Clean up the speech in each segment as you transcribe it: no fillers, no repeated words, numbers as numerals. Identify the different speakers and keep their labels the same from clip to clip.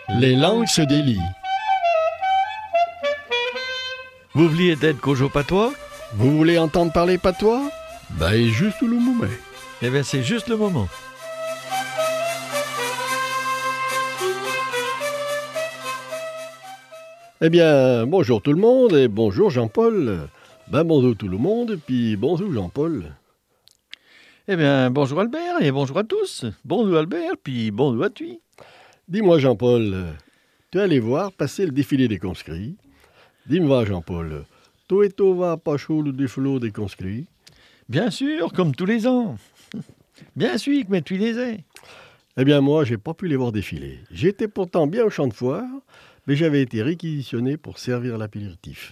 Speaker 1: Les langues se délient.
Speaker 2: Vous vouliez d'être Kojo Patois?
Speaker 1: Vous voulez entendre parler patois? Ben, juste le moment.
Speaker 2: Eh bien, c'est juste le moment.
Speaker 1: Eh bien, bonjour tout le monde et bonjour Jean-Paul. Ben, bonjour tout le monde et puis bonjour Jean-Paul.
Speaker 2: Eh bien, bonjour Albert et bonjour à tous. Bonjour Albert, puis bonjour à toi.
Speaker 1: Dis-moi Jean-Paul, tu es allé voir passer le défilé des conscrits? Dis-moi Jean-Paul, toi et toi va pas chaud le défilé des conscrits?
Speaker 2: Bien sûr, comme tous les ans. Bien sûr, mais tu les as.
Speaker 1: Eh bien moi, j'ai pas pu les voir défiler. J'étais pourtant bien au champ de foire, mais j'avais été réquisitionné pour servir l'apéritif.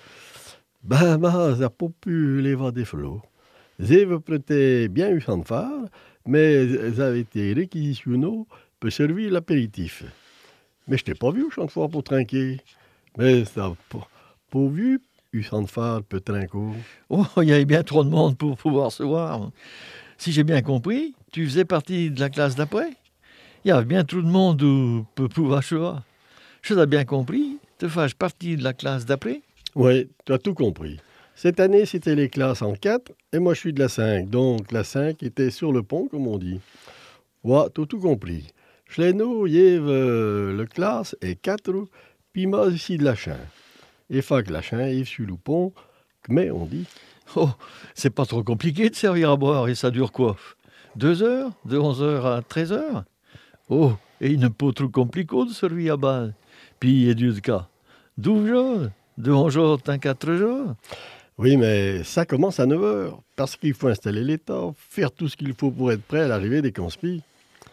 Speaker 1: Ben, j'ai pas pu les voir défiler. J'ai prêté bien au champ de foire, mais j'avais été réquisitionné pour servir l'apéritif. Mais je t'ai pas vu au champ de foire pour trinquer. Mais ça pas vu au champ de foire pour trinquer.
Speaker 2: Oh, il y avait bien trop de monde pour pouvoir se voir. Si j'ai bien compris, tu faisais partie de la classe d'après. Il y avait bien trop de monde pour pouvoir se voir. Je t'ai bien compris, tu fais partie de la classe d'après.
Speaker 1: Oui, tu as tout compris. Cette année, c'était les classes en 4 et moi je suis de la 5. Donc la 5 était sur le pont, comme on dit. Ouais, tu as tout compris. Chleno, Yves, le classe est 4, puis moi ici de la Chin. Et fait que la Chin, Yves sur le pont, mais on dit.
Speaker 2: Oh, c'est pas trop compliqué de servir à boire et ça dure quoi? 2 heures? De 11 heures à 13 heures? Oh, et il n'est pas trop compliqué de servir à boire. Puis, et du cas, 12 jours? De 11 jours à 4 jours?
Speaker 1: Oui, mais ça commence à 9 heures, parce qu'il faut installer l'état, faire tout ce qu'il faut pour être prêt à l'arrivée des conscrits.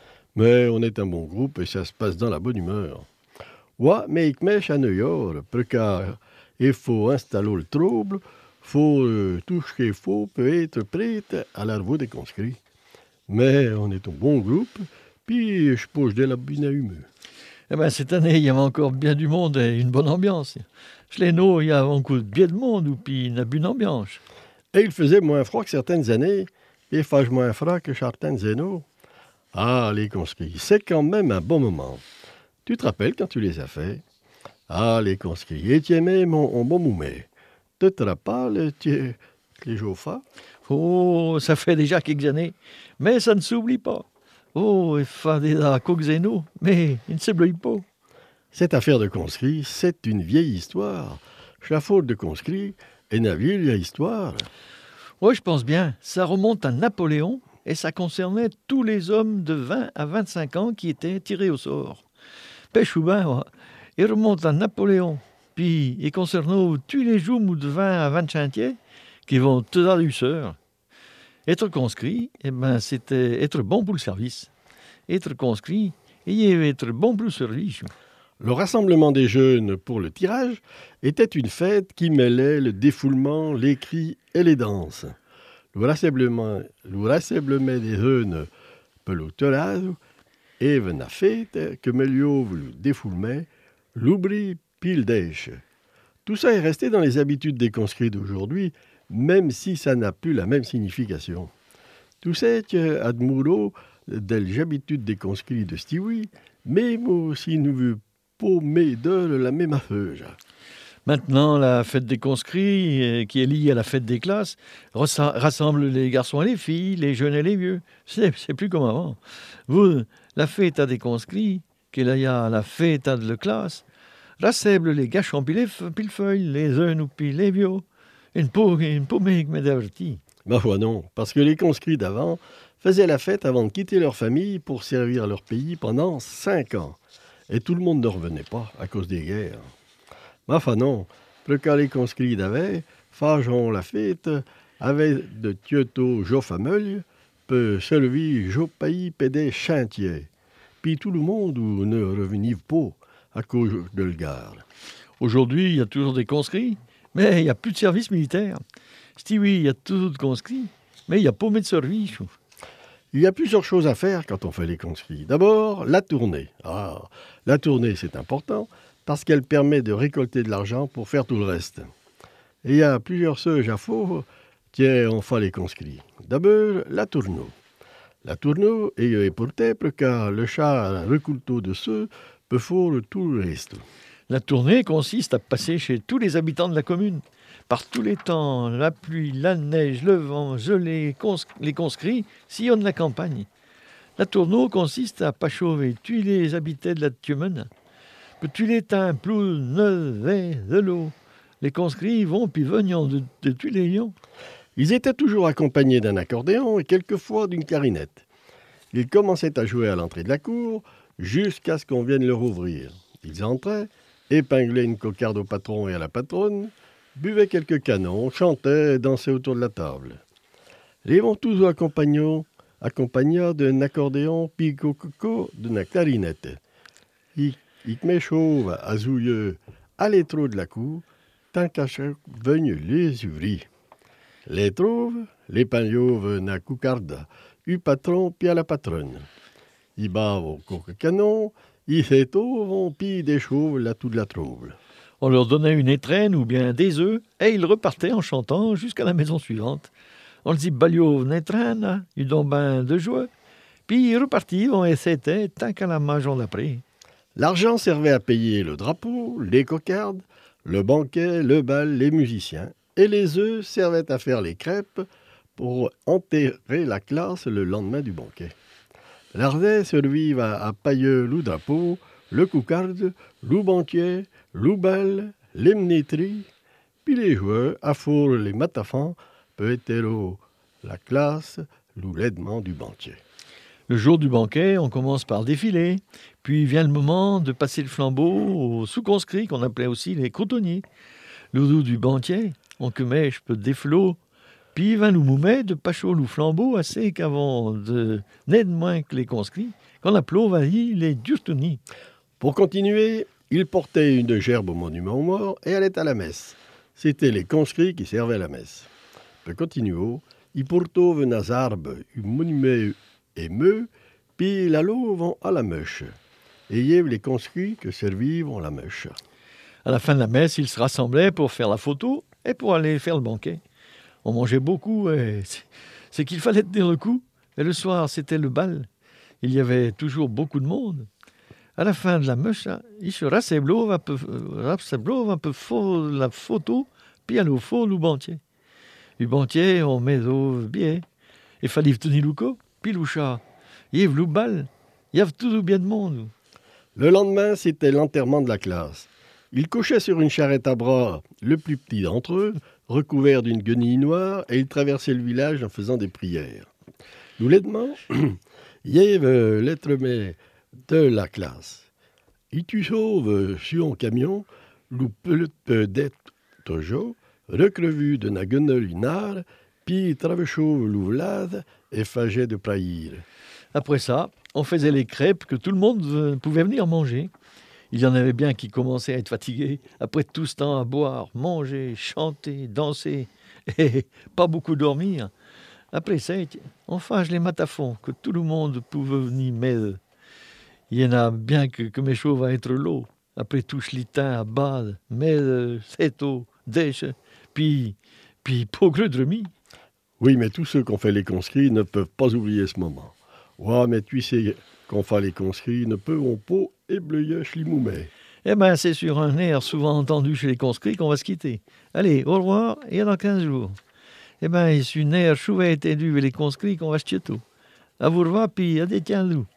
Speaker 1: Mais on est un bon groupe et ça se passe dans la bonne humeur. Ouais, mais il mèche à 9 heures, car il faut installer le trouble, faut tout ce qu'il faut peut être prêt à l'arrivée des conscrits. Mais on est un bon groupe, puis je pose de la bonne humeur.
Speaker 2: Eh bien, cette année, il y avait encore bien du monde et une bonne ambiance. Chez les nôtres, il y avait encore bien de monde, ou puis une bonne ambiance.
Speaker 1: Et il faisait moins froid que certaines années, et fâche moins froid que certaines années. Ah, les conscrits, c'est quand même un bon moment. Tu te rappelles quand tu les as faits? Ah, les conscrits, et tu aimais mon bon moumet. Tu te rappelles, les jours.
Speaker 2: Oh, ça fait déjà quelques années, mais ça ne s'oublie pas. Oh, il fait déjà quelques années, mais il ne s'oublie pas.
Speaker 1: Cette affaire de conscrits, c'est une vieille histoire. La faute de conscrits est une vieille histoire.
Speaker 2: Oui, je pense bien. Ça remonte à Napoléon et ça concernait tous les hommes de 20 à 25 ans qui étaient tirés au sort. Pêche ou ben, ouais. Il remonte à Napoléon. Puis, il concerne tous les jours de 20 à 25 ans qui vont tous à l'useur. Être conscrit, eh ben, c'était être bon pour le service. Être conscrit, et être bon pour le service.
Speaker 1: Le rassemblement des jeunes pour le tirage était une fête qui mêlait le défoulement, les cris et les danses. Le rassemblement des jeunes pour le tirage est une fête que mêlait le défoulement, l'oubli puis le dèche. Tout ça est resté dans les habitudes des conscrits d'aujourd'hui, même si ça n'a plus la même signification. Tout ça que admiro des habitudes des conscrits de Stewie, même aussi nous veut pas de la même affaire.
Speaker 2: Maintenant, la fête des conscrits, qui est liée à la fête des classes, rassemble les garçons et les filles, les jeunes et les vieux. C'est plus comme avant. Vous, la fête à des conscrits, qui est liée à la fête à de la classe, rassemble les garçons puis les feuilles, les jeunes ou puis les vieux. Une peau mec mais d'averti.
Speaker 1: Ma foi non, parce que les conscrits d'avant faisaient la fête avant de quitter leur famille pour servir leur pays pendant 5 ans. Et tout le monde ne revenait pas à cause des guerres. Ma foi non, le cas les conscrits d'avant, faisant la fête, avaient de Tioto jo fameux, peut servir jo pays pédé chantier. Puis tout le monde ne revenait pas à cause de la guerre.
Speaker 2: Aujourd'hui, il y a toujours des conscrits, mais il n'y a plus de service militaire. Oui, il y a toujours de conscrits, mais il n'y a pas de service.
Speaker 1: Il y a plusieurs choses à faire quand on fait les conscrits. D'abord, la tournée. La tournée, c'est important parce qu'elle permet de récolter de l'argent pour faire tout le reste. Et il y a plusieurs choses à faire quand on fait les conscrits. D'abord, la tournée. La tournée est pour car le char reculto de ceux peut faire tout le reste.
Speaker 2: La tournée consiste à passer chez tous les habitants de la commune. Par tous les temps, la pluie, la neige, le vent, gelé, les conscrits sillonnent la campagne. La tournée consiste à pachover tous les habitants de la Tumen. Que tous les temps, plus de l'eau. Les conscrits vont puis venant de tous les lions.
Speaker 1: Ils étaient toujours accompagnés d'un accordéon et quelquefois d'une clarinette. Ils commençaient à jouer à l'entrée de la cour jusqu'à ce qu'on vienne leur ouvrir. Ils entraient, épinglaient une cocarde au patron et à la patronne, buvaient quelques canons, chantaient et dansaient autour de la table. Ils vont tous accompagnés d'un accordéon puis coco d'une clarinette. Ils met chauve à zouilleux à l'étrau de la cour, tant qu'à chaque venu les ouvrir. Les trouve, les pagnauves na coucarda, u patron puis à la patronne. Ils bavent au coque-canon, ils s'étouvent puis des chauves là tout de la trouble.
Speaker 2: On leur donnait une étrenne ou bien des œufs et ils repartaient en chantant jusqu'à la maison suivante. On le dit balio netrana, eu bain de joie. Puis ils repartirent et c'était tant qu'à la maison d'après.
Speaker 1: L'argent servait à payer le drapeau, les cocardes, le banquet, le bal, les musiciens. Et les œufs servaient à faire les crêpes pour enterrer la classe le lendemain du banquet. L'ardais survivent à pailleux le drapeau, le coucarde, le banquet, le bal, les mnétries, puis les joueurs à four les matafans, peut-être la classe, l'aidement du banquier.
Speaker 2: Le jour du banquet, on commence par défiler, puis vient le moment de passer le flambeau aux sous-conscrits qu'on appelait aussi les crotonniers. Le dos du banquier, on mèche peu des flots, puis vint nous moumet de pachot le flambeau assez qu'avant de n'être moins que les conscrits, qu'on appelait les durtonis.
Speaker 1: Pour continuer, il portait une gerbe au monument aux morts et allait à la messe. C'était les conscrits qui servaient la messe. Pour continuer, il portove nas arbes, un monument émeu, puis la vont à la mèche. Et il y avait les conscrits que servivent la mèche.
Speaker 2: À la fin de la messe, ils se rassemblaient pour faire la photo et pour aller faire le banquet. On mangeait beaucoup et c'est qu'il fallait tenir le coup. Et le soir, c'était le bal. Il y avait toujours beaucoup de monde. À la fin de la messe, ils se rassemblaient un peu pour la photo, puis aller au fond le banquier. Le banquier, on met au biais. Il fallait tenir le coup, puis le chat. Il y avait le bal. Il y avait tout bien de monde.
Speaker 1: Le lendemain, c'était l'enterrement de la classe. Ils couchaient sur une charrette à bras, le plus petit d'entre eux, recouvert d'une guenille noire, et ils traversaient le village en faisant des prières. Nous l'aidement, il y avait l'être mais de la classe. Et tu sauves sur un camion, le peut d'être toujours, recrevu de la guenille noire, puis traversait l'ouvrade et faisait de praïr.
Speaker 2: Après ça, on faisait les crêpes que tout le monde pouvait venir manger. Il y en avait bien qui commençaient à être fatigués, après tout ce temps à boire, manger, chanter, danser, et pas beaucoup dormir. Après ça, on fâche les matafons, que tout le monde pouvait venir m'aider. Il y en a bien que mes chauves va être l'eau. Après tout chlitin à bad, m'aide, c'est eau, dèche, puis pogre de remis.
Speaker 1: Oui, mais tous ceux qui ont fait les conscrits ne peuvent pas oublier ce moment. Ouais, mais tu sais qu'on fait les conscrits ne peuvent pas éblouir Schlimoumet.
Speaker 2: Eh bien, c'est sur un air souvent entendu chez les conscrits qu'on va se quitter. Allez, au revoir et à dans 15 jours. Eh bien, c'est une air chouette et due les conscrits qu'on va se quitter. À vous revoir, puis à des tiens-loups.